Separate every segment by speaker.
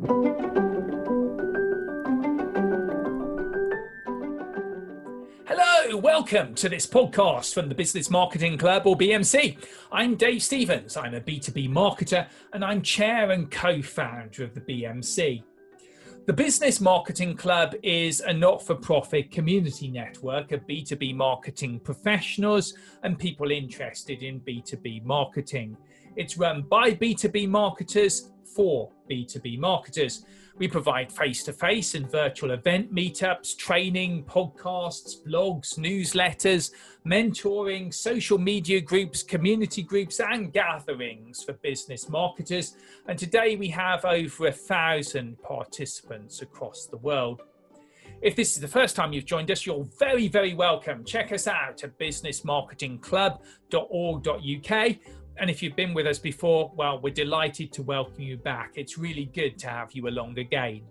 Speaker 1: Hello, welcome to this podcast from the Business Marketing Club, or BMC. I'm Dave Stevens. I'm a B2B marketer and I'm chair and co-founder of the BMC. The Business Marketing Club is a not-for-profit community network of B2B marketing professionals and people interested in B2B marketing. It's run by B2B marketers for B2B marketers. We provide face-to-face and virtual event meetups, training, podcasts, blogs, newsletters, mentoring, social media groups, community groups, and gatherings for business marketers. And today we have over 1,000 participants across the world. If this is the first time you've joined us, you're very, very welcome. Check us out at businessmarketingclub.org.uk. And if you've been with us before, well, we're delighted to welcome you back. It's really good to have you along again.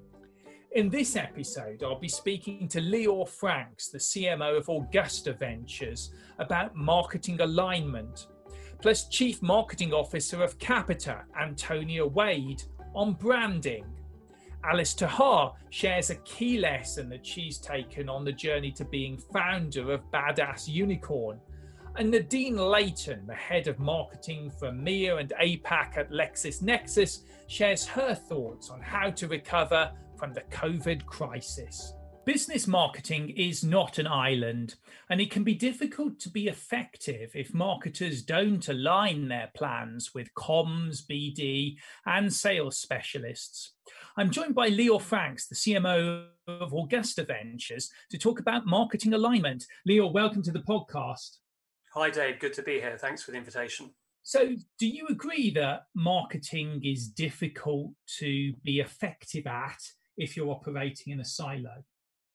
Speaker 1: In this episode, I'll be speaking to Lior Franks, the CMO of Augusta Ventures, about marketing alignment, plus Chief Marketing Officer of Capita, Antonia Wade, on branding. Alice Tahar shares a key lesson that she's taken on the journey to being founder of Badass Unicorn. And Nadine Layton, the head of marketing for EMEA and APAC at LexisNexis, shares her thoughts on how to recover from the COVID crisis. Business marketing is not an island, and it can be difficult to be effective if marketers don't align their plans with comms, BD, and sales specialists. I'm joined by Lior Franks, the CMO of Augusta Ventures, to talk about marketing alignment. Lior, welcome to the podcast.
Speaker 2: Hi, Dave. Good to be here. Thanks for the invitation.
Speaker 1: So do you agree that marketing is difficult to be effective at if you're operating in a silo?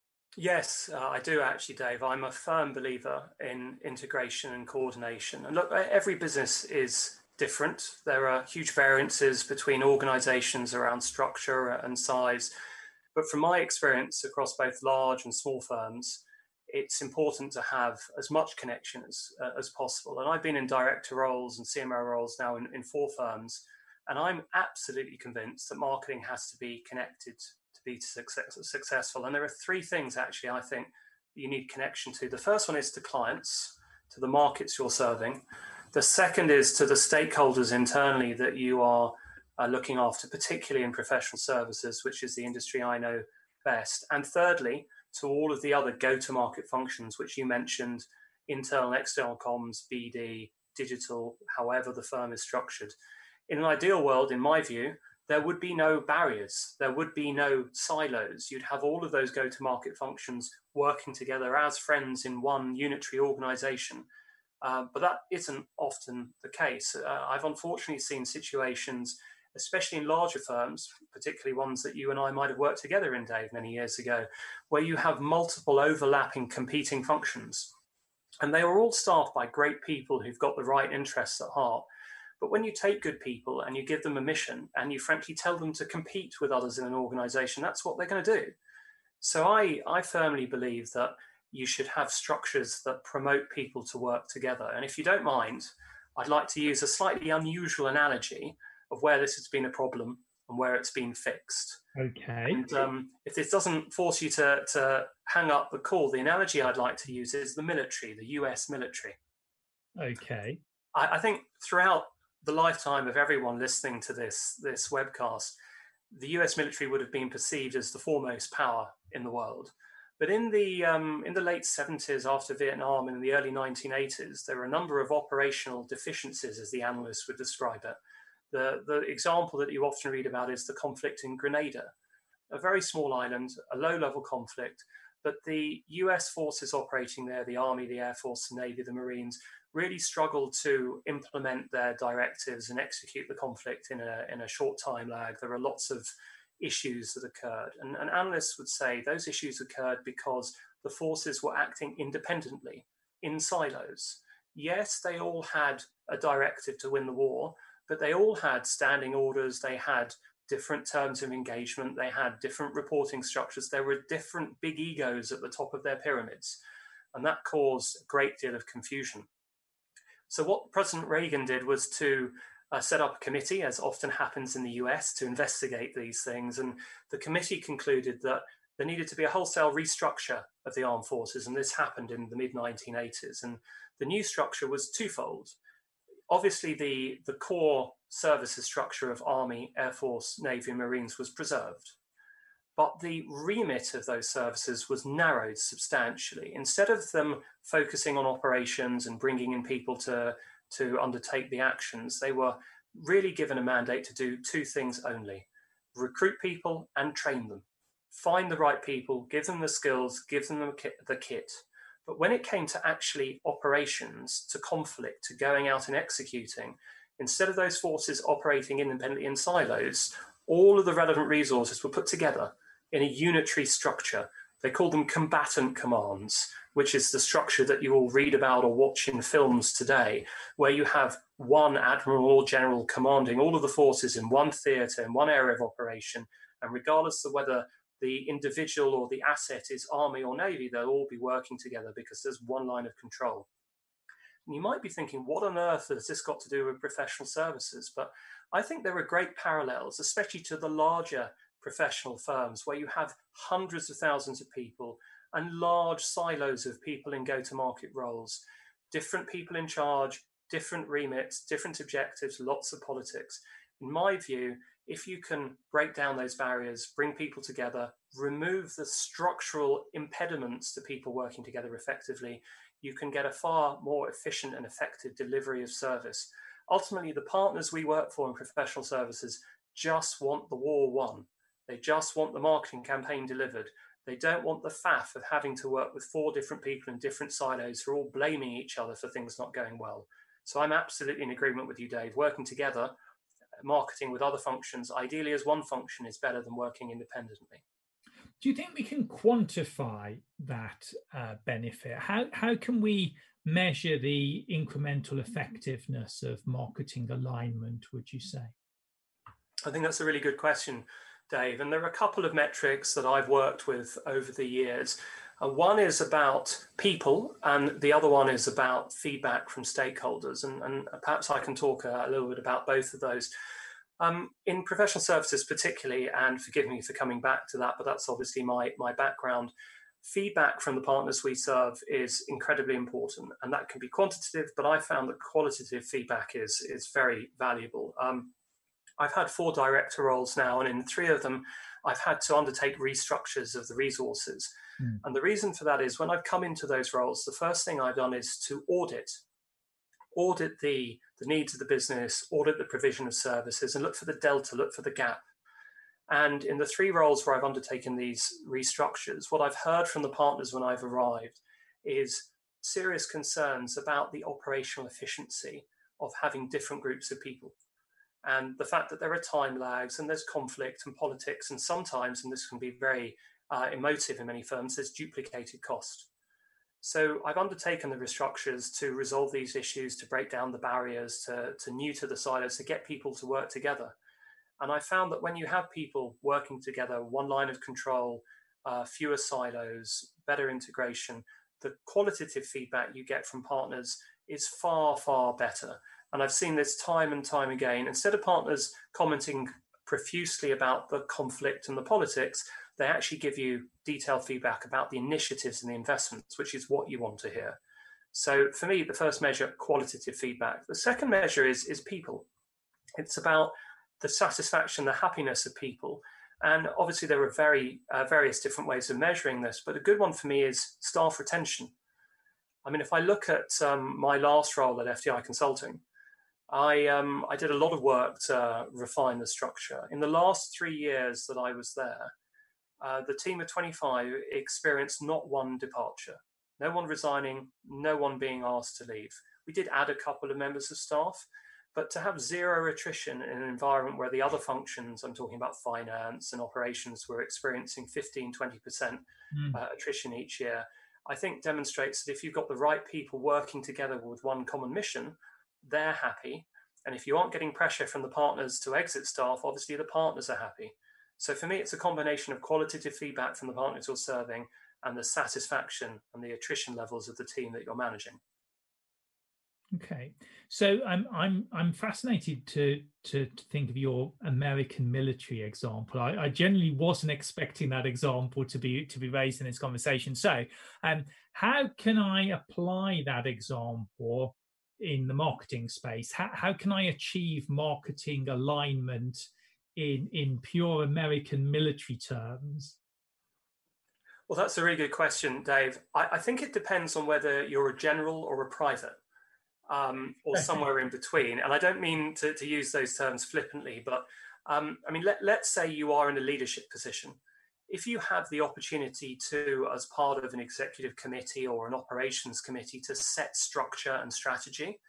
Speaker 2: Yes, I do actually, Dave. I'm a firm believer in integration and coordination. And look, every business is different. There are huge variances between organizations around structure and size. But from my experience across both large and small firms, it's important to have as much connection as possible. And I've been in director roles and CMO roles now in 4 firms, and I'm absolutely convinced that marketing has to be connected to be successful. And there are 3 things actually I think you need connection to. The first one is to clients, to the markets you're serving. The second is to the stakeholders internally that you are looking after, particularly in professional services, which is the industry I know best. And thirdly, to all of the other go-to-market functions, which you mentioned, internal and external comms, BD, digital, however the firm is structured. In an ideal world, in my view, there would be no barriers. There would be no silos. You'd have all of those go-to-market functions working together as friends in one unitary organization. But that isn't often the case. I've unfortunately seen situations, especially in larger firms, particularly ones that you and I might have worked together in, Dave, many years ago, where you have multiple overlapping competing functions. And they are all staffed by great people who've got the right interests at heart. But when you take good people and you give them a mission and you frankly tell them to compete with others in an organization, that's what they're going to do. So I firmly believe that you should have structures that promote people to work together. And if you don't mind, I'd like to use a slightly unusual analogy of where this has been a problem and where it's been fixed.
Speaker 1: Okay.
Speaker 2: And if this doesn't force you to hang up the call, the analogy I'd like to use is the military, the US military.
Speaker 1: Okay.
Speaker 2: I think throughout the lifetime of everyone listening to this webcast, the US military would have been perceived as the foremost power in the world. But in the late 70s, after Vietnam, and in the early 1980s, there were a number of operational deficiencies, as the analysts would describe it. The example that you often read about is the conflict in Grenada, a very small island, a low-level conflict, but the US forces operating there, the Army, the Air Force, the Navy, the Marines, really struggled to implement their directives and execute the conflict in a short time lag. There were lots of issues that occurred. And analysts would say those issues occurred because the forces were acting independently, in silos. Yes, they all had a directive to win the war, but they all had standing orders, they had different terms of engagement, they had different reporting structures, there were different big egos at the top of their pyramids, and that caused a great deal of confusion. So what President Reagan did was to set up a committee, as often happens in the US, to investigate these things. And the committee concluded that there needed to be a wholesale restructure of the armed forces. And this happened in the mid-1980s. And the new structure was twofold. Obviously, the core services structure of Army, Air Force, Navy, and Marines was preserved. But the remit of those services was narrowed substantially. Instead of them focusing on operations and bringing in people to undertake the actions, they were really given a mandate to do two things only: recruit people and train them. Find the right people, give them the skills, give them the kit. But when it came to actually operations, to conflict, to going out and executing, instead of those forces operating independently in silos, all of the relevant resources were put together in a unitary structure. They called them combatant commands, which is the structure that you all read about or watch in films today, where you have one admiral or general commanding all of the forces in one theatre, in one area of operation, and regardless of whether the individual or the asset is Army or Navy, they'll all be working together because there's one line of control. And you might be thinking, what on earth has this got to do with professional services? But I think there are great parallels, especially to the larger professional firms where you have hundreds of thousands of people and large silos of people in go-to-market roles, different people in charge, different remits, different objectives, lots of politics. In my view, if you can break down those barriers, bring people together, remove the structural impediments to people working together effectively, you can get a far more efficient and effective delivery of service. Ultimately, the partners we work for in professional services just want the war won. They just want the marketing campaign delivered. They don't want the faff of having to work with 4 different people in different silos who are all blaming each other for things not going well. So I'm absolutely in agreement with you, Dave. Working together, marketing with other functions, ideally as one function, is better than working independently.
Speaker 1: Do you think we can quantify that benefit? How can we measure the incremental effectiveness of marketing alignment, would you say?
Speaker 2: I think that's a really good question, Dave. And there are a couple of metrics that I've worked with over the years. One is about people, and the other one is about feedback from stakeholders. And perhaps I can talk a little bit about both of those. In professional services particularly, and forgive me for coming back to that, but that's obviously my background, feedback from the partners we serve is incredibly important. And that can be quantitative, but I found that qualitative feedback is very valuable. I've had 4 director roles now, and in 3 of them, I've had to undertake restructures of the resources. And the reason for that is when I've come into those roles, the first thing I've done is to audit the needs of the business, audit the provision of services, and look for the delta, look for the gap. And in the 3 roles where I've undertaken these restructures, what I've heard from the partners when I've arrived is serious concerns about the operational efficiency of having different groups of people. And the fact that there are time lags and there's conflict and politics, and sometimes, and this can be very emotive in many firms, there's duplicated cost. So I've undertaken the restructures to resolve these issues, to break down the barriers, to neuter the silos, to get people to work together. And I found that when you have people working together, one line of control, fewer silos, better integration, the qualitative feedback you get from partners is far, far better. And I've seen this time and time again. Instead of partners commenting profusely about the conflict and the politics, they actually give you detailed feedback about the initiatives and the investments, which is what you want to hear. So for me, the first measure, qualitative feedback. The second measure is people. It's about the satisfaction, the happiness of people. And obviously there are various different ways of measuring this, but a good one for me is staff retention. I mean, if I look at my last role at FDI Consulting, I did a lot of work to refine the structure. In the last 3 years that I was there, the team of 25 experienced not one departure, no one resigning, no one being asked to leave. We did add a couple of members of staff, but to have 0 attrition in an environment where the other functions, I'm talking about finance and operations, were experiencing 15, 20% attrition each year, I think demonstrates that if you've got the right people working together with one common mission, they're happy. And if you aren't getting pressure from the partners to exit staff, obviously the partners are happy. So for me, it's a combination of qualitative feedback from the partners you're serving and the satisfaction and the attrition levels of the team that you're managing.
Speaker 1: Okay, so I'm fascinated to think of your American military example. I generally wasn't expecting that example to be raised in this conversation. So, how can I apply that example in the marketing space? How can I achieve marketing alignment in pure American military terms?
Speaker 2: Well, that's a really good question, Dave. I think it depends on whether you're a general or a private. Or
Speaker 1: Okay.
Speaker 2: somewhere in between. And I don't mean to use those terms flippantly, but I mean, let's say you are in a leadership position. If you have the opportunity to, as part of an executive committee or an operations committee, to set structure and strategy,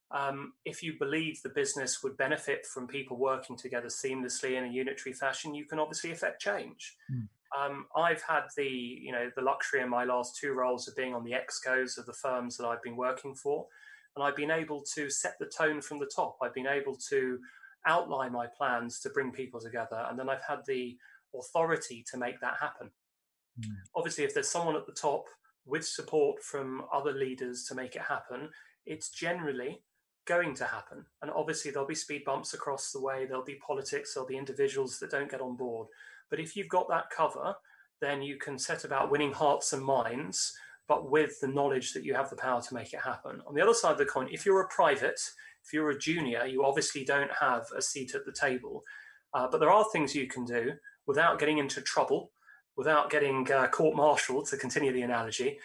Speaker 2: if you believe the business would benefit from people working together seamlessly in a unitary fashion, you can obviously affect change.
Speaker 1: Mm.
Speaker 2: I've had the luxury in my last two roles of being on the excos of the firms that I've been working for, and I've been able to set the tone from the top. I've been able to outline my plans to bring people together, and then I've had the authority to make that happen.
Speaker 1: Mm.
Speaker 2: Obviously, if there's someone at the top with support from other leaders to make it happen, it's generally going to happen. And obviously, there'll be speed bumps across the way, there'll be politics, there'll be individuals that don't get on board. But if you've got that cover, then you can set about winning hearts and minds, but with the knowledge that you have the power to make it happen. On the other side of the coin, if you're a private, if you're a junior, you obviously don't have a seat at the table. But there are things you can do without getting into trouble, without getting court-martialed, to continue the analogy,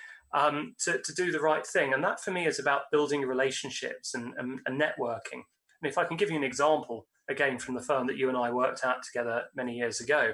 Speaker 2: to do the right thing. And that for me is about building relationships and networking. And if I can give you an example, again, from the firm that you and I worked at together many years ago,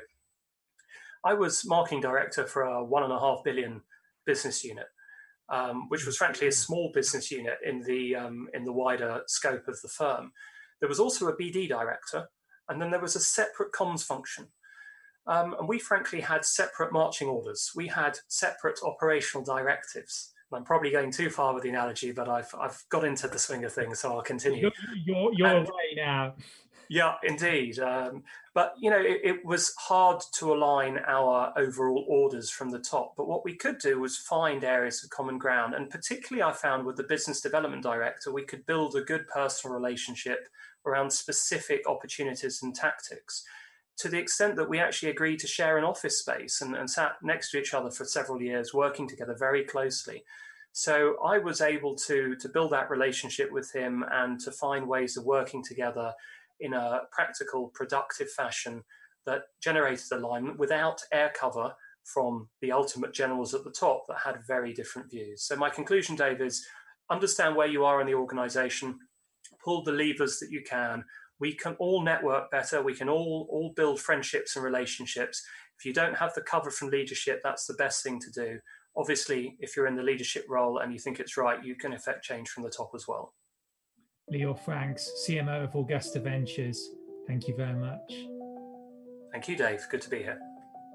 Speaker 2: I was marketing director for a 1.5 billion business unit, which was frankly a small business unit in the wider scope of the firm. There was also a BD director, and then there was a separate comms function. And we frankly had separate marching orders. We had separate operational directives. I'm probably going too far with the analogy, but I've got into the swing of things, so I'll continue.
Speaker 1: You're away now.
Speaker 2: Yeah, indeed. But it was hard to align our overall orders from the top. But what we could do was find areas of common ground. And particularly I found with the business development director, we could build a good personal relationship around specific opportunities and tactics, to the extent that we actually agreed to share an office space and sat next to each other for several years, working together very closely. So I was able to build that relationship with him and to find ways of working together in a practical, productive fashion that generated alignment without air cover from the ultimate generals at the top that had very different views. So my conclusion, Dave, is understand where you are in the organization, pull the levers that you can. We can all network better. We can all build friendships and relationships. If you don't have the cover from leadership, that's the best thing to do. Obviously, if you're in the leadership role and you think it's right, you can affect change from the top as well.
Speaker 1: Lior Franks, CMO of Augusta Ventures. Thank you very much.
Speaker 2: Thank you, Dave. Good to be here.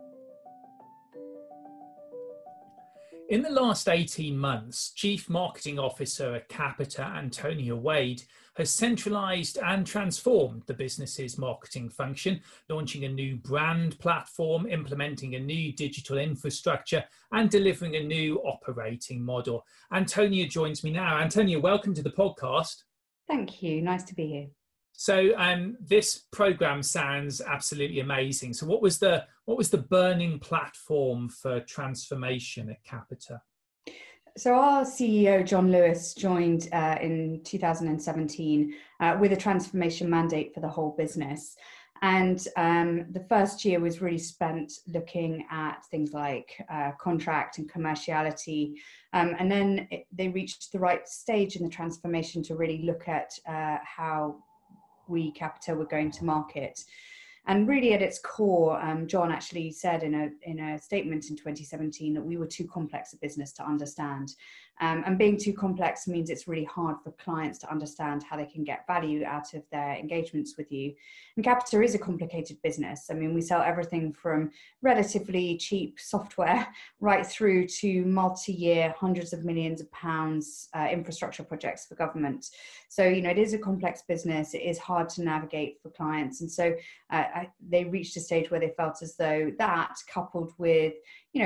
Speaker 1: In the last 18 months, Chief Marketing Officer at Capita, Antonia Wade, has centralized and transformed the business's marketing function, launching a new brand platform, implementing a new digital infrastructure, and delivering a new operating model. Antonia joins me now. Antonia, welcome to the podcast.
Speaker 3: Thank you. Nice to be here.
Speaker 1: So this program sounds absolutely amazing. So what was the burning platform for transformation at Capita?
Speaker 3: So our CEO, John Lewis, joined in 2017 with a transformation mandate for the whole business. And the first year was really spent looking at things like contract and commerciality. And then they reached the right stage in the transformation to really look at how we, Capita, were going to market. And really at its core, John actually said in a statement in 2017 that we were too complex a business to understand. And being too complex means it's really hard for clients to understand how they can get value out of their engagements with you. And Capita is a complicated business. I mean, we sell everything from relatively cheap software right through to multi-year, hundreds of millions of pounds infrastructure projects for government. So, it is a complex business. It is hard to navigate for clients. And so they reached a stage where they felt as though that, coupled with,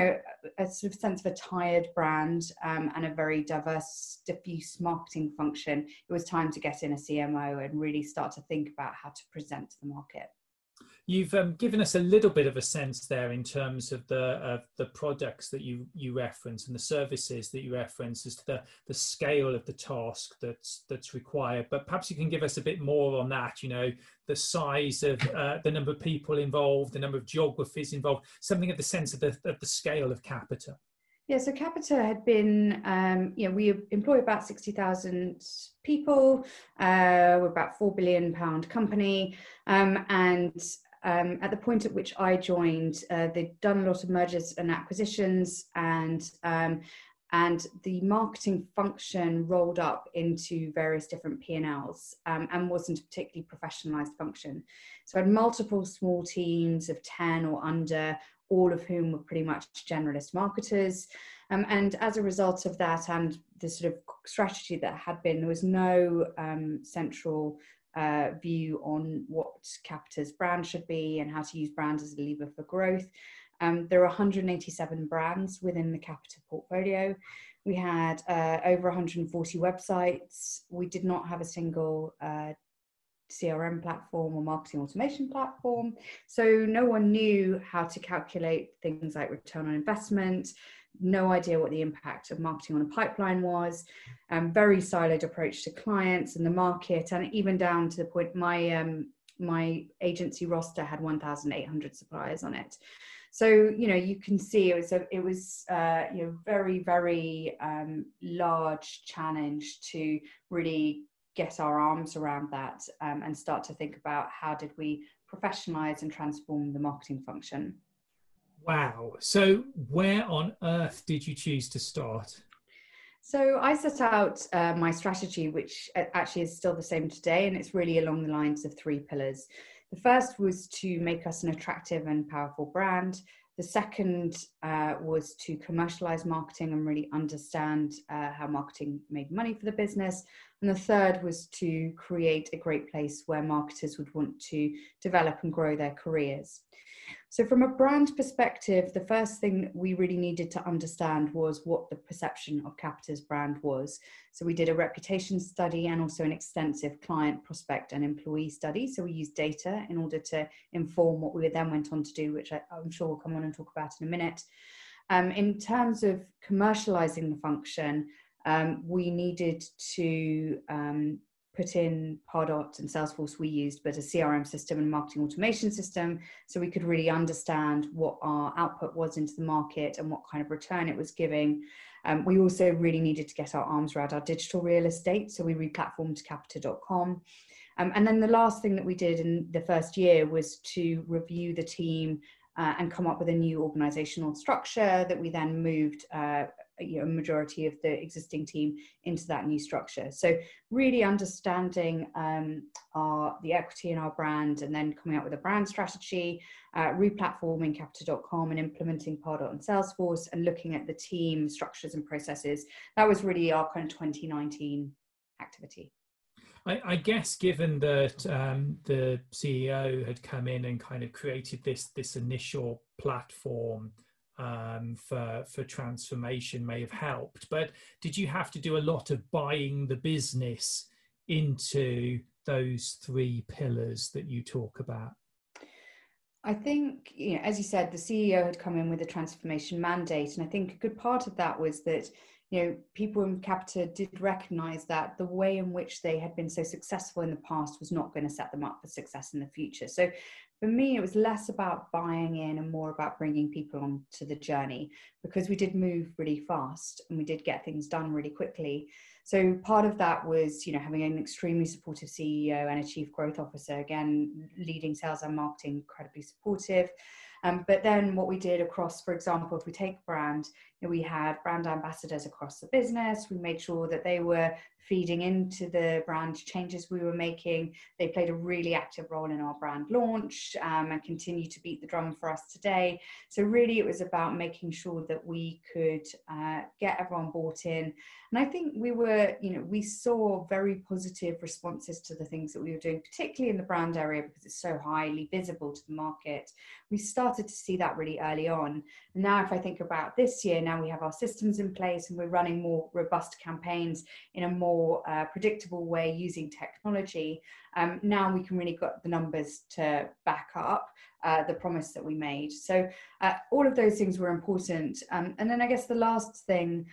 Speaker 3: a sort of sense of a tired brand and a very diverse, diffuse marketing function, it was time to get in a CMO and really start to think about how to present to the market.
Speaker 1: You've given us a little bit of a sense there in terms of the products that you reference and the services that you reference as to the scale of the task that's required. But perhaps you can give us a bit more on that. You know, the size of the number of people involved, the number of geographies involved, something of the sense of the scale of Capita.
Speaker 3: Yeah, so Capita had been, we employ about 60,000 people. We're about £4 billion company, at the point at which I joined, they'd done a lot of mergers and acquisitions, and the marketing function rolled up into various different P&Ls and wasn't a particularly professionalized function. So I had multiple small teams of 10 or under, all of whom were pretty much generalist marketers. And as a result of that and the sort of strategy that had been, there was no central view on what Capita's brand should be and how to use brands as a lever for growth. There are 187 brands within the Capita portfolio. We had over 140 websites. We did not have a single CRM platform or marketing automation platform. So no one knew how to calculate things like return on investment, no idea what the impact of marketing on a pipeline was, very siloed approach to clients and the market, and even down to the point my agency roster had 1,800 suppliers on it. So, you know, you can see it was very, very large challenge to really get our arms around that and start to think about how did we professionalize and transform the marketing function.
Speaker 1: Wow. So where on earth did you choose to start?
Speaker 3: So I set out my strategy, which actually is still the same today, and it's really along the lines of 3 pillars. The first was to make us an attractive and powerful brand. The second was to commercialize marketing and really understand how marketing made money for the business. And the third was to create a great place where marketers would want to develop and grow their careers. So from a brand perspective, the first thing we really needed to understand was what the perception of Capita's brand was. So we did a reputation study and also an extensive client, prospect and employee study. So we used data in order to inform what we then went on to do, which I'm sure we'll come on and talk about in a minute. In terms of commercializing the function, we needed to put in Pardot and Salesforce we used, but a CRM system and marketing automation system, so we could really understand what our output was into the market and what kind of return it was giving. We also really needed to get our arms around our digital real estate, so we replatformed capita.com. And then the last thing that we did in the first year was to review the team and come up with a new organizational structure that we then moved a majority of the existing team into that new structure. So really understanding the equity in our brand and then coming up with a brand strategy, replatforming capita.com and implementing Pardot and Salesforce and looking at the team structures and processes. That was really our kind of 2019 activity.
Speaker 1: I guess given that the CEO had come in and kind of created this initial platform for transformation may have helped, but did you have to do a lot of buying the business into those 3 pillars that you talk about?
Speaker 3: I think, as you said, the CEO had come in with a transformation mandate, and I think a good part of that was that people in Capita did recognize that the way in which they had been so successful in the past was not going to set them up for success in the future. So for me, it was less about buying in and more about bringing people onto the journey, because we did move really fast and we did get things done really quickly. So part of that was, having an extremely supportive CEO and a chief growth officer, again, leading sales and marketing, incredibly supportive. But then what we did across, for example, if we take brand, We had brand ambassadors across the business. We made sure that they were feeding into the brand changes we were making. They played a really active role in our brand launch, and continue to beat the drum for us today. So really it was about making sure that we could get everyone bought in. And I think we saw very positive responses to the things that we were doing, particularly in the brand area, because it's so highly visible to the market. We started to see that really early on. And now if I think about this year, now we have our systems in place and we're running more robust campaigns in a more predictable way using technology. Now we can really got the numbers to back up the promise that we made. So all of those things were important. And then I guess the last thing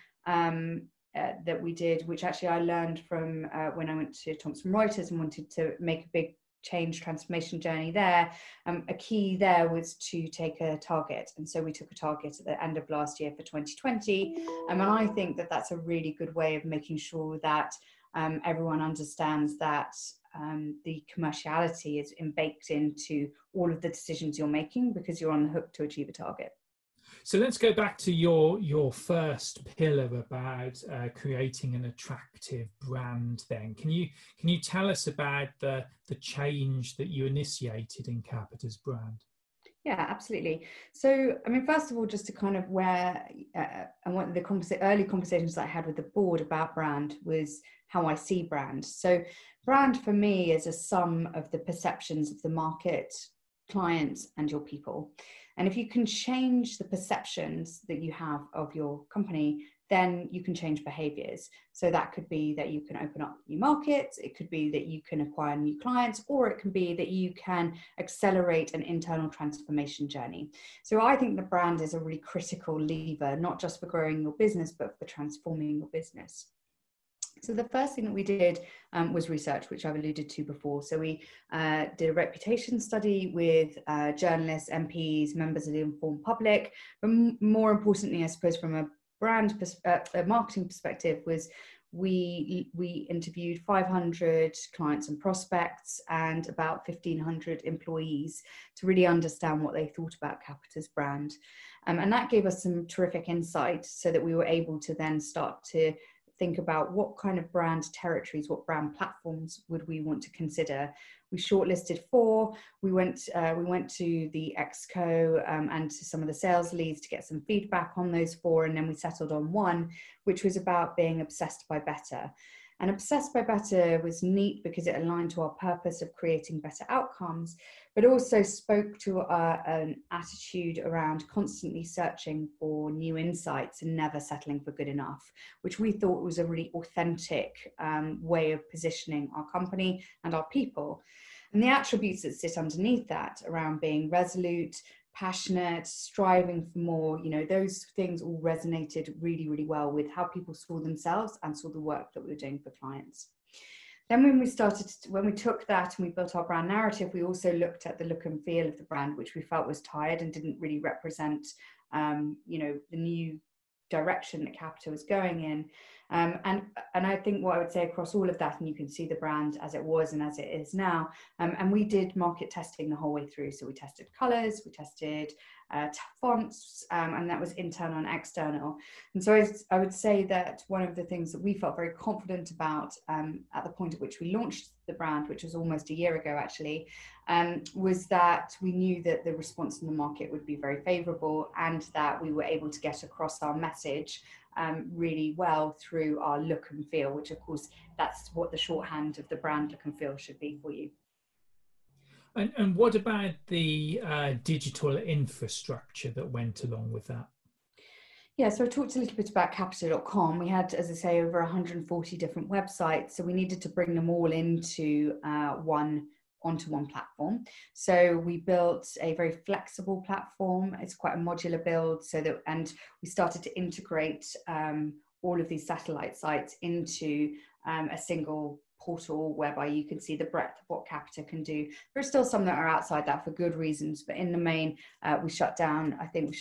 Speaker 3: that we did, which actually I learned from when I went to Thomson Reuters and wanted to make a big change transformation journey there, a key there was to take a target. And so we took a target at the end of last year for 2020. And I think that that's a really good way of making sure that everyone understands that the commerciality is baked into all of the decisions you're making, because you're on the hook to achieve a target.
Speaker 1: So let's go back to your first pillar about creating an attractive brand then. Can you tell us about the change that you initiated in Capita's brand?
Speaker 3: Yeah, absolutely. So, I mean, first of all, just to kind of where and what the early conversations that I had with the board about brand was how I see brand. So brand for me is a sum of the perceptions of the market, clients, and your people. And if you can change the perceptions that you have of your company, then you can change behaviors. So that could be that you can open up new markets, it could be that you can acquire new clients, or it can be that you can accelerate an internal transformation journey. So I think the brand is a really critical lever, not just for growing your business, but for transforming your business. So the first thing that we did was research, which I've alluded to before. So we did a reputation study with journalists, MPs, members of the informed public. But more importantly, I suppose, from a a marketing perspective, was we interviewed 500 clients and prospects and about 1,500 employees to really understand what they thought about Capita's brand. And that gave us some terrific insight, so that we were able to then start to think about what kind of brand territories, what brand platforms would we want to consider. We shortlisted 4. We went to the Exco and to some of the sales leads to get some feedback on those 4, and then we settled on 1, which was about being obsessed by better. And Obsessed by Better was neat because it aligned to our purpose of creating better outcomes, but also spoke to an attitude around constantly searching for new insights and never settling for good enough, which we thought was a really authentic way of positioning our company and our people. And the attributes that sit underneath that, around being resolute, passionate, striving for more, those things all resonated really, really well with how people saw themselves and saw the work that we were doing for clients. Then when we took that and we built our brand narrative, we also looked at the look and feel of the brand, which we felt was tired and didn't really represent, the new direction that Capita was going in. And I think what I would say across all of that, and you can see the brand as it was and as it is now, and we did market testing the whole way through. So we tested colors, we tested fonts, and that was internal and external. And so I would say that one of the things that we felt very confident about at the point at which we launched the brand, which was almost a year ago actually, was that we knew that the response in the market would be very favorable, and that we were able to get across our message really well through our look and feel, which of course that's what the shorthand of the brand look and feel should be for you.
Speaker 1: And what about the digital infrastructure that went along with that?
Speaker 3: Yeah, so I talked a little bit about Capita.com. We had, as I say, over 140 different websites, so we needed to bring them all into onto one platform. So we built a very flexible platform. It's quite a modular build, and we started to integrate all of these satellite sites into a single portal whereby you can see the breadth of what Capita can do. There are still some that are outside that for good reasons, but in the main, we shut down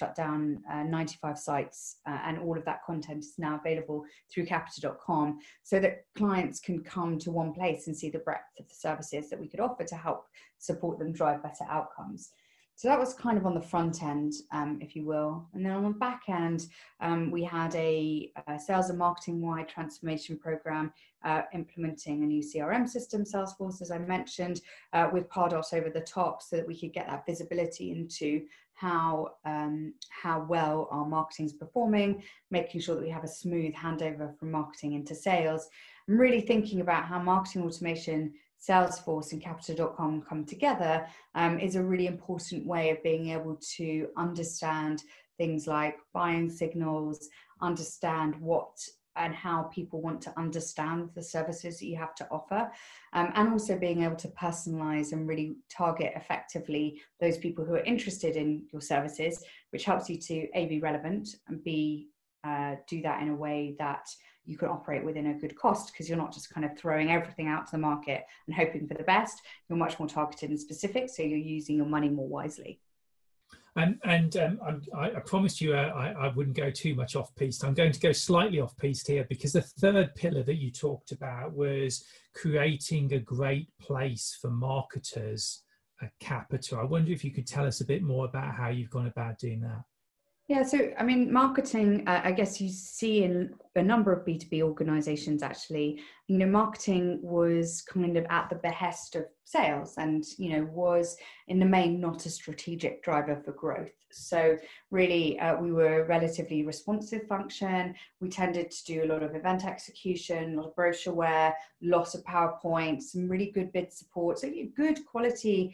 Speaker 3: 95 sites, and all of that content is now available through Capita.com, so that clients can come to one place and see the breadth of the services that we could offer to help support them drive better outcomes. So that was kind of on the front end, if you will. And then on the back end, we had a sales and marketing-wide transformation program implementing a new CRM system, Salesforce, as I mentioned, with Pardot over the top so that we could get that visibility into how well our marketing is performing, making sure that we have a smooth handover from marketing into sales. I'm really thinking about how marketing automation, Salesforce and Capita.com come together is a really important way of being able to understand things like buying signals, understand what and how people want to understand the services that you have to offer, and also being able to personalize and really target effectively those people who are interested in your services, which helps you to A, be relevant, and B, do that in a way that you can operate within a good cost, because you're not just kind of throwing everything out to the market and hoping for the best. You're much more targeted and specific, so you're using your money more wisely.
Speaker 1: I promised you I wouldn't go too much off piste. I'm going to go slightly off piste here, because the third pillar that you talked about was creating a great place for marketers at Capita. I wonder if you could tell us a bit more about how you've gone about doing that.
Speaker 3: Yeah, so I mean, marketing, I guess you see in a number of B2B organizations, actually, you know, marketing was kind of at the behest of sales and, you know, was in the main not a strategic driver for growth. So really, we were a relatively responsive function. We tended to do a lot of event execution, a lot of brochureware, lots of PowerPoint, some really good bid support, so good quality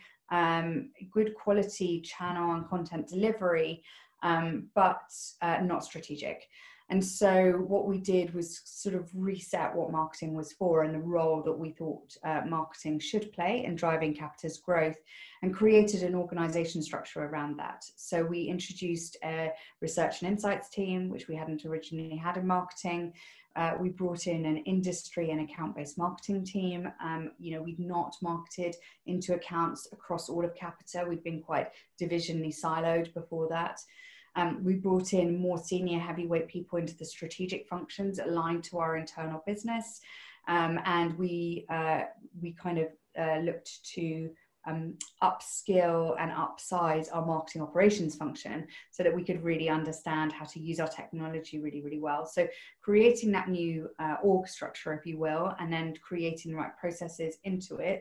Speaker 3: channel and content delivery. But not strategic. And so what we did was sort of reset what marketing was for and the role that we thought marketing should play in driving Capita's growth, and created an organization structure around that. So we introduced a research and insights team, which we hadn't originally had in marketing. We brought in an industry and account-based marketing team. You know, we'd not marketed into accounts across all of Capita. We'd been quite divisionally siloed before that. We brought in more senior heavyweight people into the strategic functions aligned to our internal business. And we kind of looked to upskill and upsize our marketing operations function so that we could really understand how to use our technology really, really well. So creating that new org structure, if you will, and then creating the right processes into it,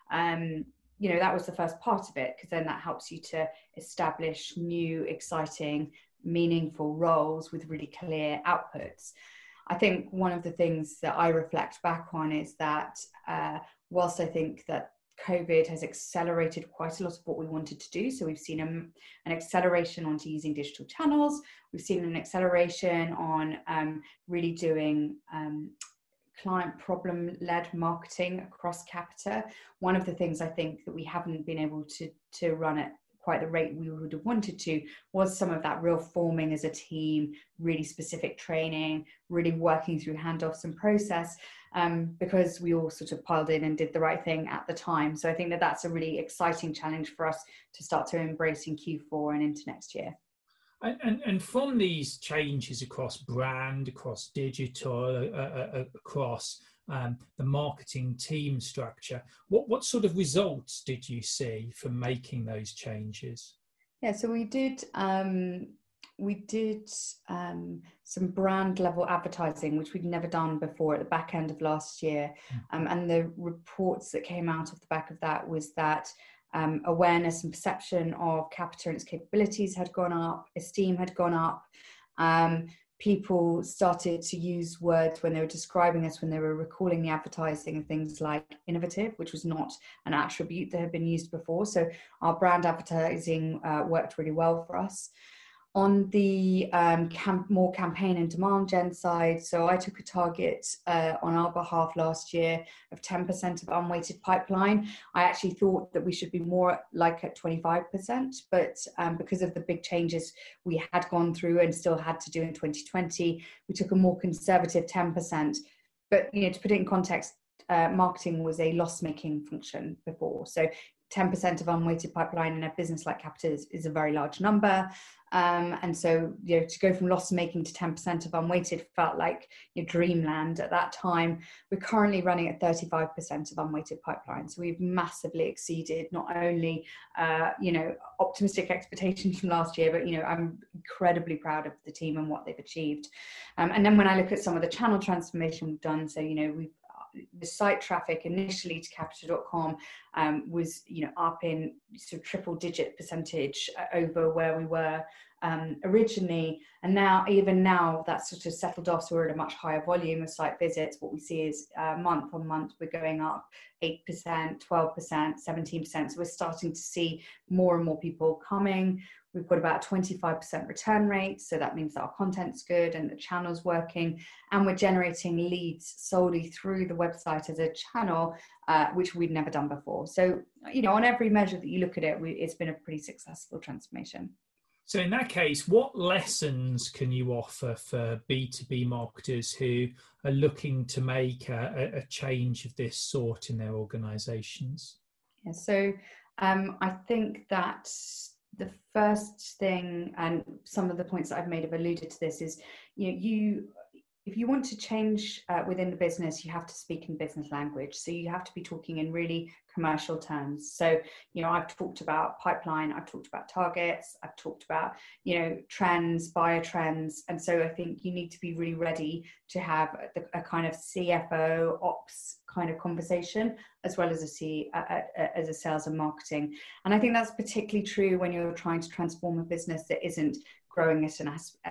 Speaker 3: you know, that was the first part of it, because then that helps you to establish new, exciting, meaningful roles with really clear outputs. I think one of the things that I reflect back on is that whilst I think that COVID has accelerated quite a lot of what we wanted to do. So we've seen an acceleration onto using digital channels. We've seen an acceleration on really doing client problem-led marketing across Capita. One of the things I think that we haven't been able to run at quite the rate we would have wanted to was some of that real forming as a team, really specific training, really working through handoffs and process, because we all sort of piled in and did the right thing at the time. So I think that that's a really exciting challenge for us to start to embrace in Q4 and into next year.
Speaker 1: And from these changes across brand, across digital, across the marketing team structure, what sort of results did you see from making those changes?
Speaker 3: Yeah, so we did some brand level advertising, which we'd never done before at the back end of last year. And the reports that came out of the back of that was that awareness and perception of Capita and its capabilities had gone up, esteem had gone up. People started to use words when they were describing us, when they were recalling the advertising, and things like innovative, which was not an attribute that had been used before. So our brand advertising worked really well for us. On the more campaign and demand gen side, so I took a target on our behalf last year of 10% of unweighted pipeline. I actually thought that we should be more like at 25%, but because of the big changes we had gone through and still had to do in 2020, we took a more conservative 10%. But you know, to put it in context, marketing was a loss-making function before. So 10% of unweighted pipeline in a business like Capita is a very large number. And so, to go from loss making to 10% of unweighted felt like dreamland at that time. We're currently running at 35% of unweighted pipeline. So we've massively exceeded not only, optimistic expectations from last year, but, I'm incredibly proud of the team and what they've achieved. And then when I look at some of the channel transformation we've done, so, the site traffic initially to capita.com was up in sort of triple digit percentage over where we were originally, and now that's sort of settled off, so we're at a much higher volume of site visits. What we see is month on month we're going up 8%, 12%, 17%, so we're starting to see more and more people coming. We've got about 25% return rate, so that means that our content's good and the channel's working, and we're generating leads solely through the website as a channel, which we'd never done before. So, on every measure that you look at it, it's been a pretty successful transformation.
Speaker 1: So in that case, what lessons can you offer for B2B marketers who are looking to make a change of this sort in their organizations?
Speaker 3: Yeah, so I think that the first thing, and some of the points that I've made have alluded to this, is if you want to change within the business, you have to speak in business language. So you have to be talking in really commercial terms. So, I've talked about pipeline, I've talked about targets, I've talked about, trends, buyer trends. And so I think you need to be really ready to have a kind of CFO ops kind of conversation, as well as as a sales and marketing. And I think that's particularly true when you're trying to transform a business that isn't growing at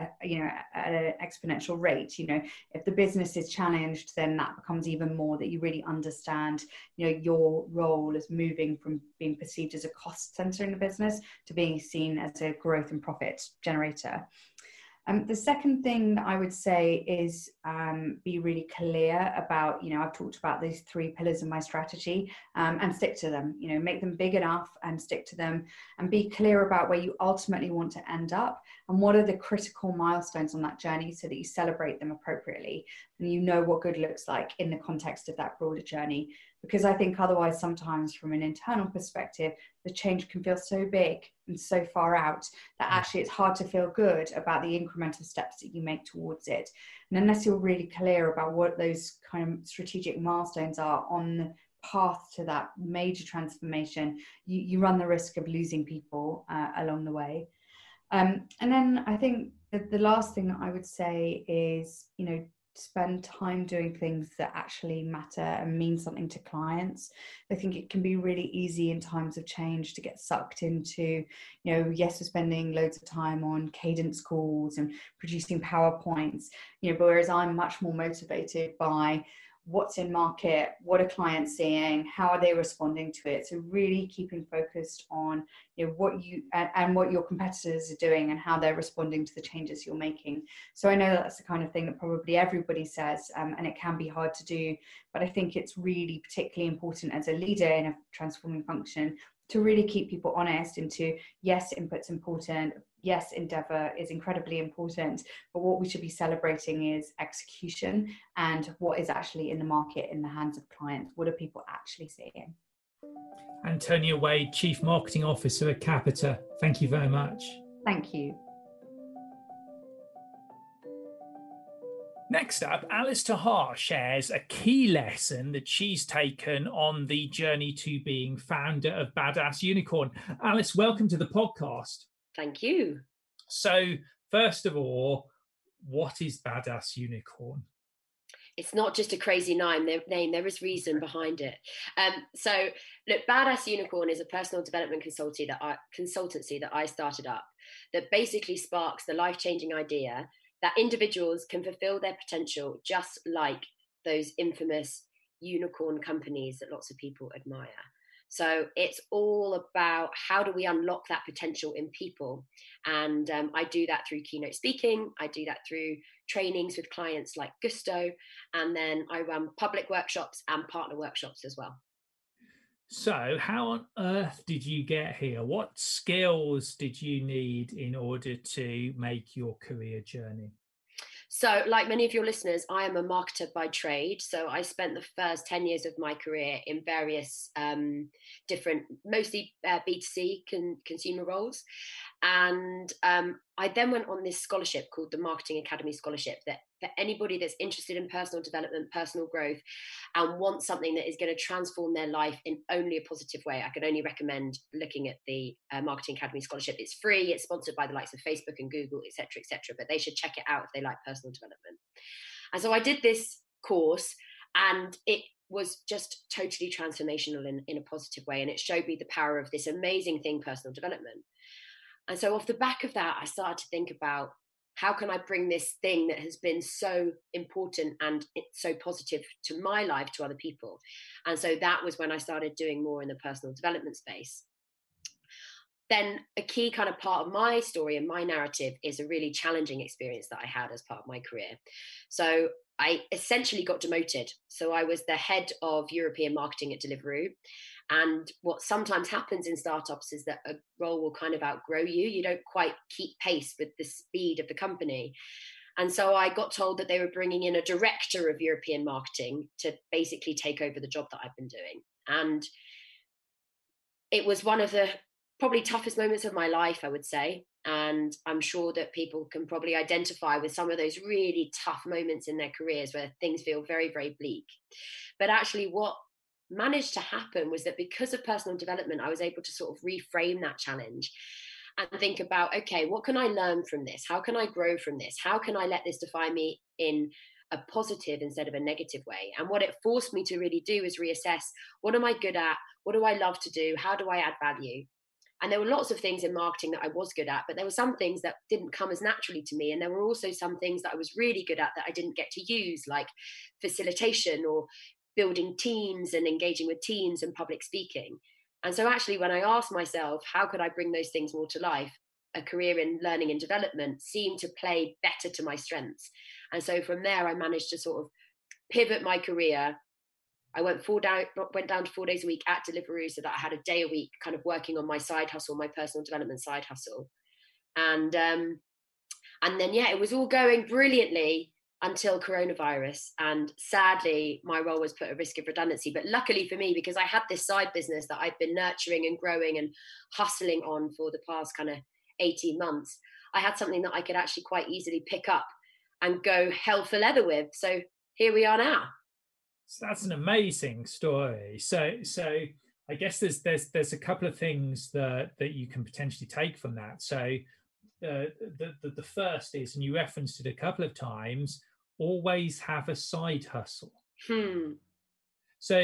Speaker 3: an exponential rate. If the business is challenged, then that becomes even more that you really understand, your role as moving from being perceived as a cost center in the business to being seen as a growth and profit generator. The second thing that I would say is be really clear about, I've talked about these 3 pillars of my strategy, and stick to them, make them big enough and stick to them, and be clear about where you ultimately want to end up and what are the critical milestones on that journey so that you celebrate them appropriately and what good looks like in the context of that broader journey. Because I think otherwise sometimes from an internal perspective, the change can feel so big and so far out that actually it's hard to feel good about the incremental steps that you make towards it. And unless you're really clear about what those kind of strategic milestones are on the path to that major transformation, you run the risk of losing people along the way. And then I think that the last thing that I would say is, spend time doing things that actually matter and mean something to clients. I think it can be really easy in times of change to get sucked into, yes, we're spending loads of time on cadence calls and producing PowerPoints, but whereas I'm much more motivated by what's in market, what are clients seeing, how are they responding to it. So really keeping focused on what you and what your competitors are doing and how they're responding to the changes you're making. So I know that's the kind of thing that probably everybody says, and it can be hard to do, but I think it's really particularly important as a leader in a transforming function to really keep people honest into, yes, input's important, yes, endeavor is incredibly important, but what we should be celebrating is execution and what is actually in the market in the hands of clients. What are people actually seeing?
Speaker 1: Antonia Wade, Chief Marketing Officer at Capita. Thank you very much.
Speaker 3: Thank you.
Speaker 1: Next up, Alice Tahar shares a key lesson that she's taken on the journey to being founder of Badass Unicorn. Alice, welcome to the podcast.
Speaker 4: Thank you.
Speaker 1: So, first of all, what is Badass Unicorn?
Speaker 4: It's not just a crazy name. There is reason behind it. So, look, Badass Unicorn is a personal development consultancy that I started up that basically sparks the life-changing idea that individuals can fulfill their potential just like those infamous unicorn companies that lots of people admire. So it's all about how do we unlock that potential in people. And I do that through keynote speaking. I do that through trainings with clients like Gusto. And then I run public workshops and partner workshops as well.
Speaker 1: So how on earth did you get here? What skills did you need in order to make your career journey?
Speaker 4: So, like many of your listeners, I am a marketer by trade. So I spent the first 10 years of my career in various different, mostly B2C consumer roles. And I then went on this scholarship called the Marketing Academy Scholarship, that for anybody that's interested in personal development, personal growth, and wants something that is going to transform their life in only a positive way, I could only recommend looking at the Marketing Academy Scholarship. It's free. It's sponsored by the likes of Facebook and Google, et cetera, but they should check it out if they like personal development. And so I did this course, and it was just totally transformational in a positive way. And it showed me the power of this amazing thing, personal development. And so off the back of that, I started to think about, how can I bring this thing that has been so important and it's so positive to my life to other people? And so that was when I started doing more in the personal development space. Then a key kind of part of my story and my narrative is a really challenging experience that I had as part of my career. So I essentially got demoted. So I was the head of European marketing at Deliveroo. And what sometimes happens in startups is that a role will kind of outgrow you. You don't quite keep pace with the speed of the company. And so I got told that they were bringing in a director of European marketing to basically take over the job that I've been doing. And it was one of the probably toughest moments of my life, I would say. And I'm sure that people can probably identify with some of those really tough moments in their careers where things feel very, very bleak. But actually what managed to happen was that because of personal development, I was able to sort of reframe that challenge and think about, okay, what can I learn from this? How can I grow from this? How can I let this define me in a positive instead of a negative way? And what it forced me to really do is reassess, what am I good at? What do I love to do? How do I add value? And there were lots of things in marketing that I was good at, but there were some things that didn't come as naturally to me. And there were also some things that I was really good at that I didn't get to use, like facilitation or building teams and engaging with teams and public speaking. And so actually, when I asked myself, how could I bring those things more to life? A career in learning and development seemed to play better to my strengths. And so from there, I managed to sort of pivot my career. I went down to 4 days a week at Deliveroo, so that I had a day a week kind of working on my side hustle, my personal development side hustle. And then, yeah, it was all going brilliantly until coronavirus. And sadly, my role was put at risk of redundancy. But luckily for me, because I had this side business that I'd been nurturing and growing and hustling on for the past kind of 18 months, I had something that I could actually quite easily pick up and go hell for leather with. So here we are now.
Speaker 1: So that's an amazing story. So I guess there's a couple of things that you can potentially take from that. So the first is, and you referenced it a couple of times, always have a side hustle. So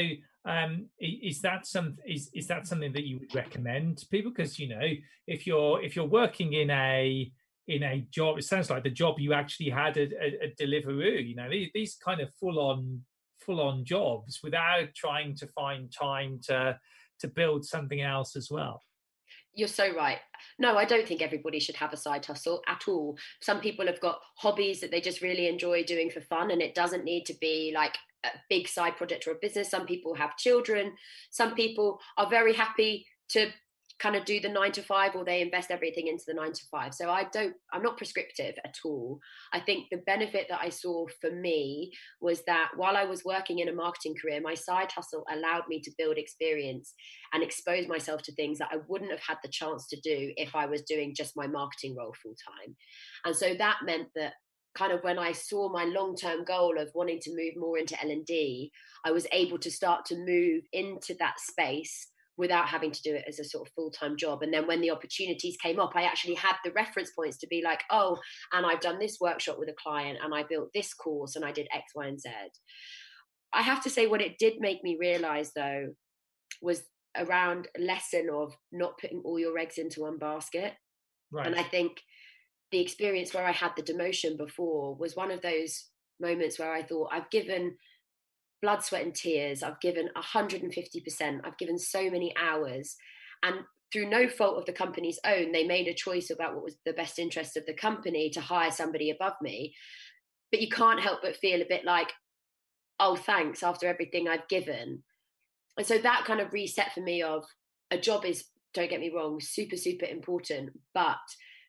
Speaker 1: is that something that you would recommend to people? Because if you're working in a job, it sounds like the job you actually had at Deliveroo, these kind of full on jobs without trying to find time to build something else as well.
Speaker 4: You're so right. No, I don't think everybody should have a side hustle at all. Some people have got hobbies that they just really enjoy doing for fun, and it doesn't need to be like a big side project or a business. Some people have children. Some people are very happy to kind of do the 9 to 5, or they invest everything into the 9 to 5. So I'm not prescriptive at all. I think the benefit that I saw for me was that while I was working in a marketing career, my side hustle allowed me to build experience and expose myself to things that I wouldn't have had the chance to do if I was doing just my marketing role full time. And so that meant that kind of when I saw my long-term goal of wanting to move more into L&D, I was able to start to move into that space without having to do it as a sort of full-time job. And then when the opportunities came up, I actually had the reference points to be like, oh, and I've done this workshop with a client, and I built this course, and I did X, Y, and Z. I have to say, what it did make me realize, though, was around a lesson of not putting all your eggs into one basket. Right. And I think the experience where I had the demotion before was one of those moments where I thought, I've given blood, sweat and tears, I've given 150%, I've given so many hours, and through no fault of the company's own, they made a choice about what was the best interest of the company to hire somebody above me. But you can't help but feel a bit like, oh, thanks, after everything I've given. And so that kind of reset for me of a job is, don't get me wrong, super, super important, but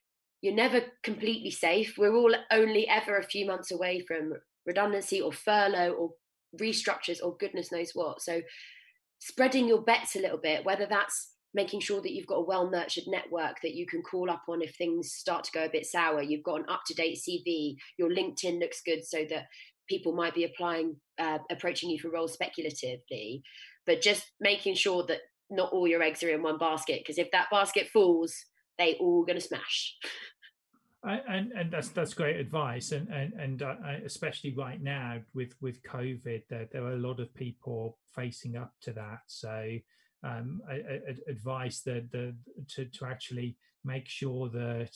Speaker 4: you're never completely safe. We're all only ever a few months away from redundancy or furlough or restructures or goodness knows what. So spreading your bets a little bit, whether that's making sure that you've got a well-nurtured network that you can call up on if things start to go a bit sour, you've got an up-to-date CV, your LinkedIn looks good so that people might be approaching you for roles speculatively, but just making sure that not all your eggs are in one basket, because if that basket falls, they all going to smash.
Speaker 1: And that's great advice, and especially right now with COVID, there are a lot of people facing up to that. So advice that to actually make sure that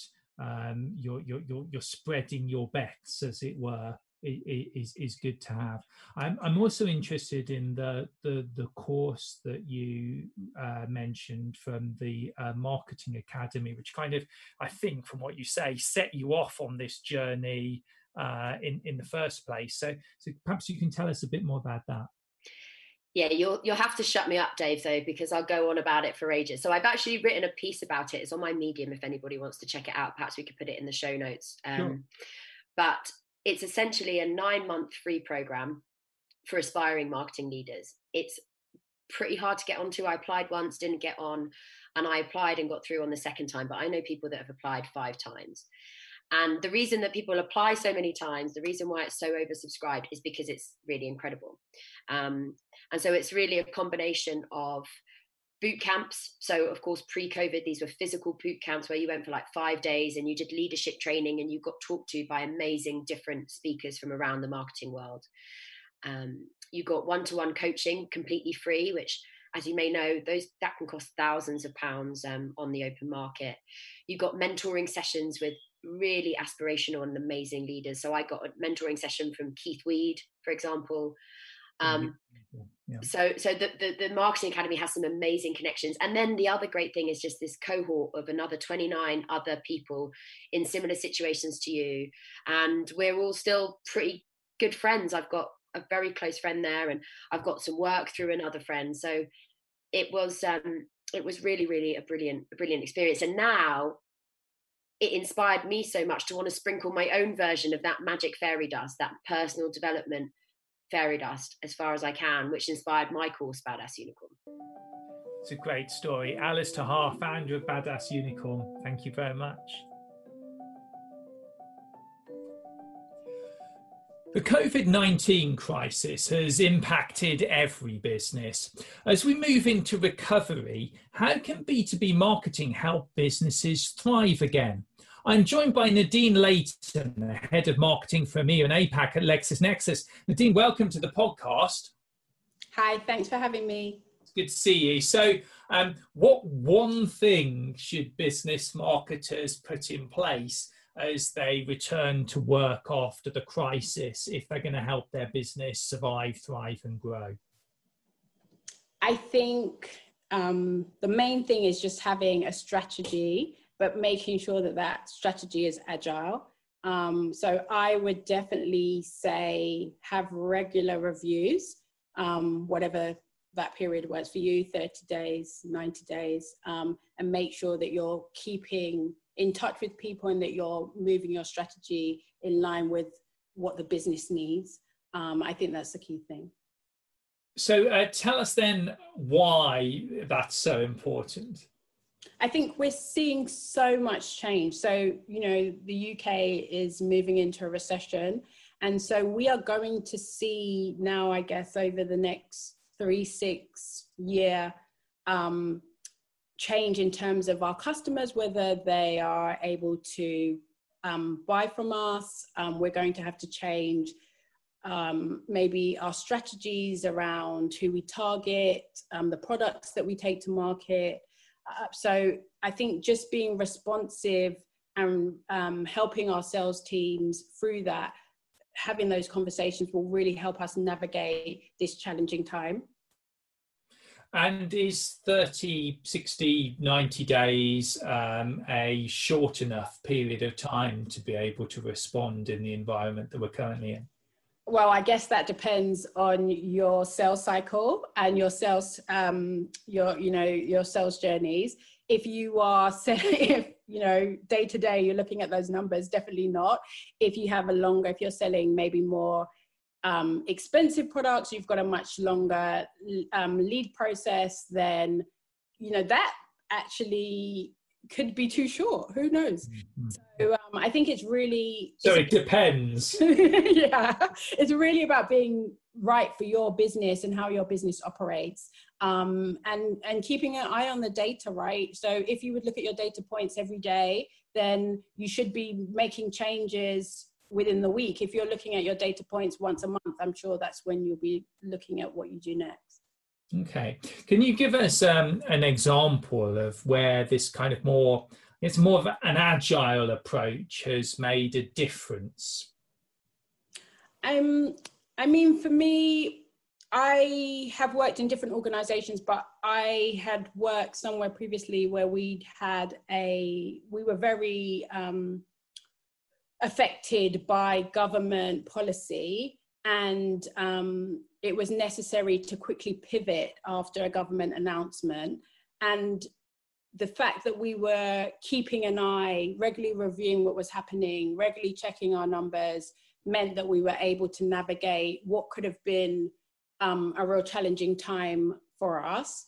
Speaker 1: you're spreading your bets, as it were, is good to have. I'm also interested in the course that you mentioned from the Marketing Academy, which kind of, I think from what you say, set you off on this journey in the first place. So perhaps you can tell us a bit more about that.
Speaker 4: Yeah, you'll have to shut me up, Dave, though, because I'll go on about it for ages. So I've actually written a piece about it. It's on my Medium if anybody wants to check it out. Perhaps we could put it in the show notes.
Speaker 1: Sure.
Speaker 4: But it's essentially a 9-month free program for aspiring marketing leaders. It's pretty hard to get onto. I applied once, didn't get on, and I applied and got through on the second time. But I know people that have applied 5 times. And the reason that people apply so many times, the reason why it's so oversubscribed is because it's really incredible. And so it's really a combination of boot camps. So of course, pre-COVID, these were physical boot camps where you went for like 5 days and you did leadership training and you got talked to by amazing different speakers from around the marketing world. You got one-to-one coaching completely free, which, as you may know, that can cost thousands of pounds on the open market. You got mentoring sessions with really aspirational and amazing leaders. So I got a mentoring session from Keith Weed, for example.
Speaker 1: Yeah.
Speaker 4: So the Marketing Academy has some amazing connections. And then the other great thing is just this cohort of another 29 other people in similar situations to you. And we're all still pretty good friends. I've got a very close friend there, and I've got some work through another friend. So it was really, really a brilliant experience. And now it inspired me so much to want to sprinkle my own version of that magic fairy dust, that personal development fairy dust, as far as I can, which inspired my course, Badass Unicorn.
Speaker 1: It's a great story. Alice Tahar, founder of Badass Unicorn, thank you very much. The COVID-19 crisis has impacted every business. As we move into recovery, how can B2B marketing help businesses thrive again? I'm joined by Nadine Layton, the head of marketing for EMEA and APAC at LexisNexis. Nadine, welcome to the podcast.
Speaker 5: Hi, thanks for having me.
Speaker 1: It's good to see you. So what one thing should business marketers put in place as they return to work after the crisis if they're going to help their business survive, thrive and grow?
Speaker 5: I think the main thing is just having a strategy, but making sure that that strategy is agile. So I would definitely say have regular reviews, whatever that period was for you, 30 days, 90 days, and make sure that you're keeping in touch with people and that you're moving your strategy in line with what the business needs. I think that's the key thing.
Speaker 1: So tell us then why that's so important.
Speaker 5: I think we're seeing so much change. So, you know, the UK is moving into a recession. And so we are going to see now, I guess, over the next 3-6 year change in terms of our customers, whether they are able to buy from us. We're going to have to change maybe our strategies around who we target, the products that we take to market. So I think just being responsive and helping our sales teams through that, having those conversations will really help us navigate this challenging time.
Speaker 1: And is 30, 60, 90 days a short enough period of time to be able to respond in the environment that we're currently in?
Speaker 5: Well, I guess that depends on your sales cycle and your sales, your sales journeys. If you are, day to day, you're looking at those numbers. Definitely not. If you have if you're selling maybe more expensive products, you've got a much longer lead process, then, that actually could be too short. Who knows? Mm-hmm. So I think it depends. Yeah, it's really about being right for your business and how your business operates, and keeping an eye on the data, right? So if you would look at your data points every day, then you should be making changes within the week. If you're looking at your data points once a month, I'm sure that's when you'll be looking at what you do next.
Speaker 1: Okay. Can you give us an example of where this kind of it's more of an agile approach has made a difference?
Speaker 5: I mean, for me, I have worked in different organizations, but I had worked somewhere previously where we were very affected by government policy, and it was necessary to quickly pivot after a government announcement. And the fact that we were keeping an eye, regularly reviewing what was happening, regularly checking our numbers, meant that we were able to navigate what could have been a real challenging time for us.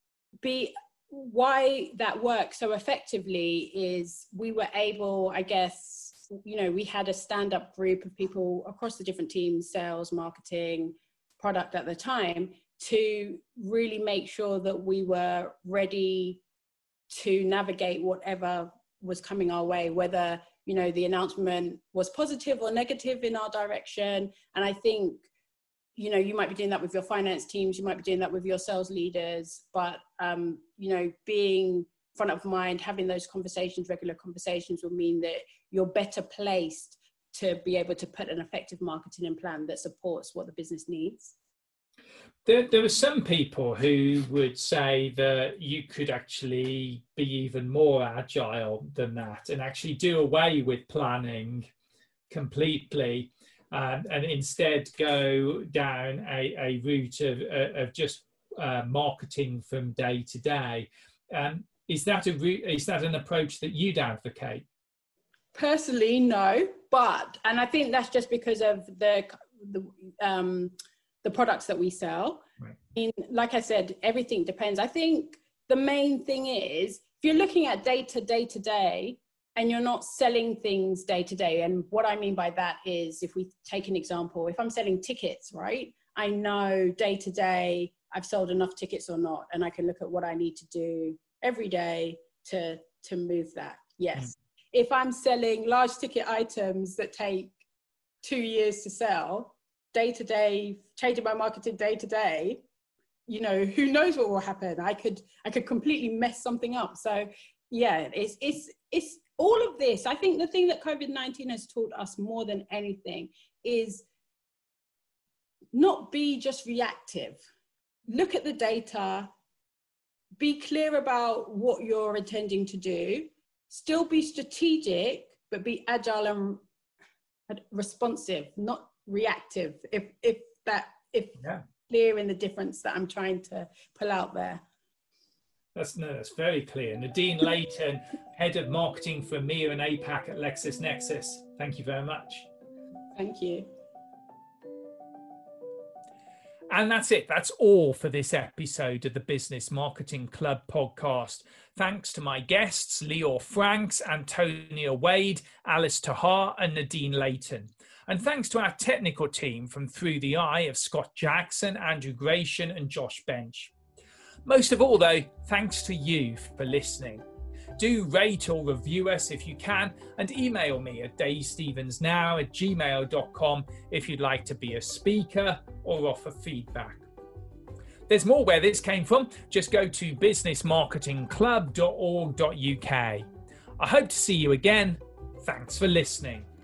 Speaker 5: Why that worked so effectively is we were able, I guess, we had a stand-up group of people across the different teams, sales, marketing, product at the time, to really make sure that we were ready to navigate whatever was coming our way, whether, the announcement was positive or negative in our direction. And I think, you might be doing that with your finance teams, you might be doing that with your sales leaders, but, being front of mind, having those conversations, regular conversations, will mean that you're better placed to be able to put an effective marketing plan that supports what the business needs.
Speaker 1: There are some people who would say that you could actually be even more agile than that and actually do away with planning completely, and instead go down a route of just marketing from day to day. Is that an approach that you'd advocate?
Speaker 5: Personally, no, and I think that's just because of the products that we sell. Right. I mean, like I said, everything depends. I think the main thing is, if you're looking at data day to day and you're not selling things day to day, and what I mean by that is, if we take an example, if I'm selling tickets, right, I know day to day I've sold enough tickets or not, and I can look at what I need to do every day to move that. Yes. If I'm selling large ticket items that take 2 years to sell, day to day, changing my marketing day to day, who knows what will happen? I could completely mess something up. So yeah, it's all of this. I think the thing that COVID-19 has taught us more than anything is not be just reactive. Look at the data, be clear about what you're intending to do, still be strategic, but be agile and responsive, not reactive. If clear in the difference that I'm trying to pull out there.
Speaker 1: That's very clear. Nadine Layton, Head of Marketing for EMEA and APAC at LexisNexis. Thank you very much.
Speaker 5: Thank you.
Speaker 1: And that's it. That's all for this episode of the Business Marketing Club podcast. Thanks to my guests, Lior Franks, Antonia Wade, Alice Tahar, and Nadine Layton. And thanks to our technical team from Through the Eye of Scott Jackson, Andrew Gratian, and Josh Bench. Most of all, though, thanks to you for listening. Do rate or review us if you can, and email me at davestevensnow@gmail.com if you'd like to be a speaker or offer feedback. There's more where this came from. Just go to businessmarketingclub.org.uk. I hope to see you again. Thanks for listening.